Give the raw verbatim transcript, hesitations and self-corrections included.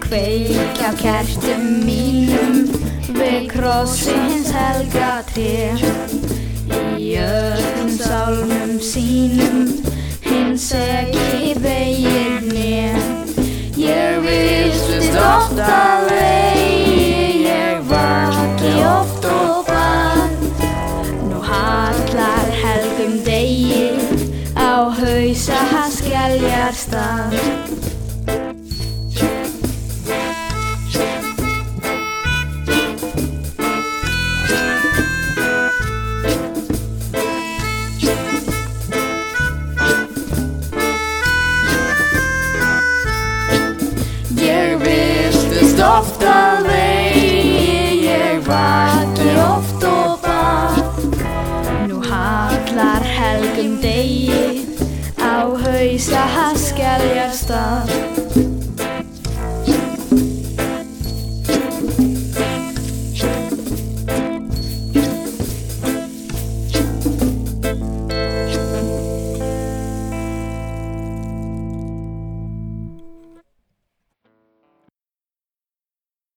kveikja á kertum mínum við krossi hins helga tré. Í öllum sálmum sínum hins ekki beygir hné. Ég villtist oft að vegi, ég vaki oft og bað. Nú hallar helgum degi á hausa Skeljarstað. Ég villtist oft að vegi, ég vaki oft og bað. Nú hallar helgum degi á hausa